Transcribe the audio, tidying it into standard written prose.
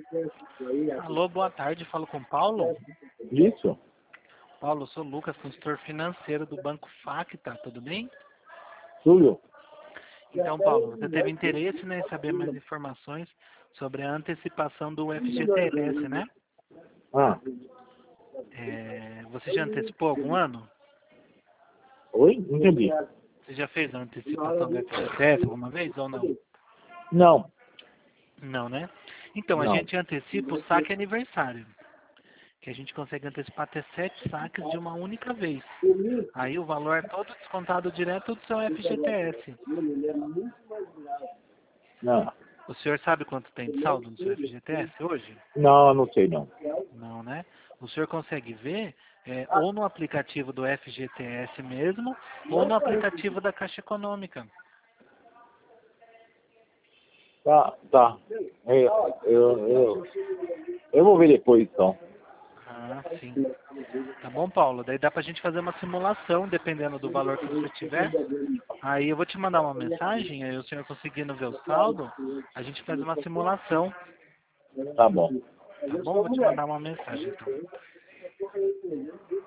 Alô, boa tarde, falo com o Paulo. Isso? Paulo, eu sou o Lucas, consultor financeiro do Banco Facta, tudo bem? Túlio? Então, Paulo, você teve interesse, né, em saber mais informações sobre a antecipação do FGTS, né? Ah, Você já antecipou algum ano? oi? Não entendi. Você já fez a antecipação do FGTS alguma vez ou não? Não, Não, né? Então, a não. gente antecipa o saque aniversário, que a gente consegue antecipar até 7 saques de uma única vez. Aí o valor é todo descontado direto do seu FGTS. Não, O senhor sabe quanto tem de saldo no seu FGTS hoje? não sei não. Não, né? O senhor consegue ver ou no aplicativo do FGTS mesmo, ou no aplicativo da Caixa Econômica. Tá. Eu vou ver depois então. Ah, sim. Tá bom, Paulo? Daí dá pra gente fazer uma simulação, dependendo do valor que você tiver. Aí eu vou te mandar uma mensagem, aí o senhor conseguindo ver o saldo, a gente faz uma simulação, Tá bom. tá bom? Vou te mandar uma mensagem, então.